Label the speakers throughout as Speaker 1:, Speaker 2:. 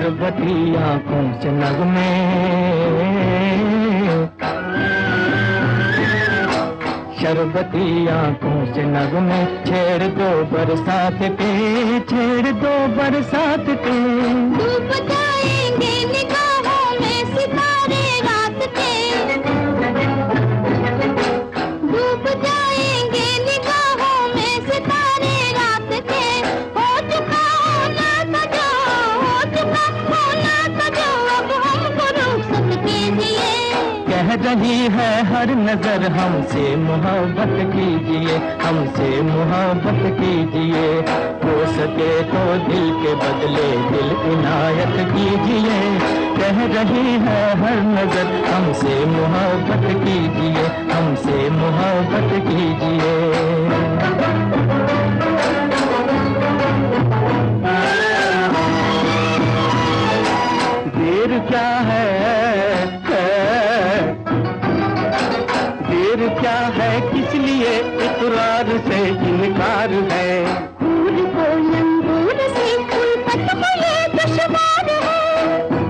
Speaker 1: शरबती आंखों से नगमे, शरबती आंखों से नगमे, छेड़ दो बरसात के, छेड़ दो बरसात के।
Speaker 2: डूब जाएंगे निगाहों में सितारे रात के, डूब जाएंगे निगाहों में सितारे रात के। हो चुका होना था जो, हो चुका होना था जो, अब हमको रुखसत कीजिए।
Speaker 1: कह रही है हर नजर हमसे मोहब्बत कीजिए, हमसे मोहब्बत कीजिए। हो सके तो दिल के बदले दिल इनायत कीजिए। कह रही है हर नजर हमसे मोहब्बत कीजिए, हमसे मोहब्बत कीजिए। देर क्या है, देर क्या है, किस लिए इकरार से इनकार है।
Speaker 2: फूल को लंगूर से उल्फत को ये दुश्वार है,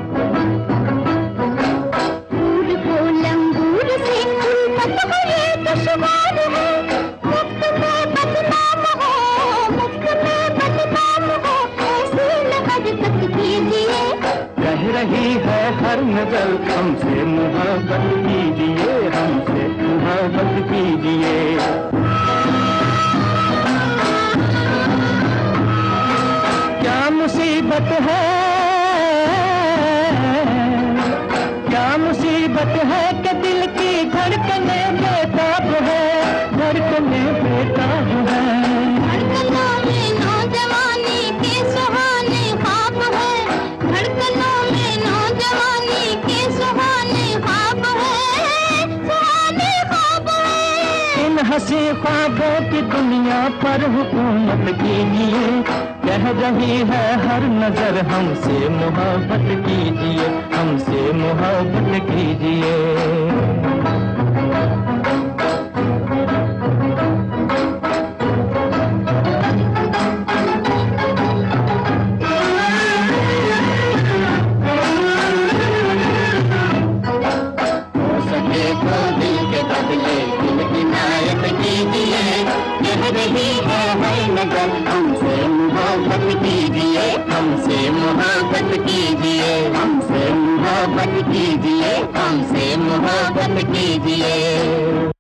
Speaker 2: फूल को लंगूर से उल्फत को ये दुश्वार है। मुफ्त में बदनाम हो, मुफ्त में बदनाम हो, ऐसी न हरकत कीजिए।
Speaker 1: कह रही है हर नजर हमसे मोहब्बत कीजिए, हमसे मोहब्बत कीजिए। क्या मुसीबत है, क्या मुसीबत है कि दिल की धड़कने बेताब है, धड़कने बेताब है।
Speaker 2: धड़कनों में नौजवानी के सुहाने ख्वाब है, धड़कनों में नौजवानी के सुहाने ख्वाब है, सुहाने ख्वाब है।
Speaker 1: इन हंसी ख्वाबों की दुनिया पर हुकूमत कीजिए। कह रही है हर नजर हमसे मोहब्बत कीजिए, हमसे मोहब्बत कीजिए।
Speaker 2: कह रही है हर नजर हमसे मोहब्बत कीजिए,
Speaker 1: हमसे मोहब्बत कीजिए,
Speaker 2: हमसे मोहब्बत कीजिए, हमसे मोहब्बत कीजिए।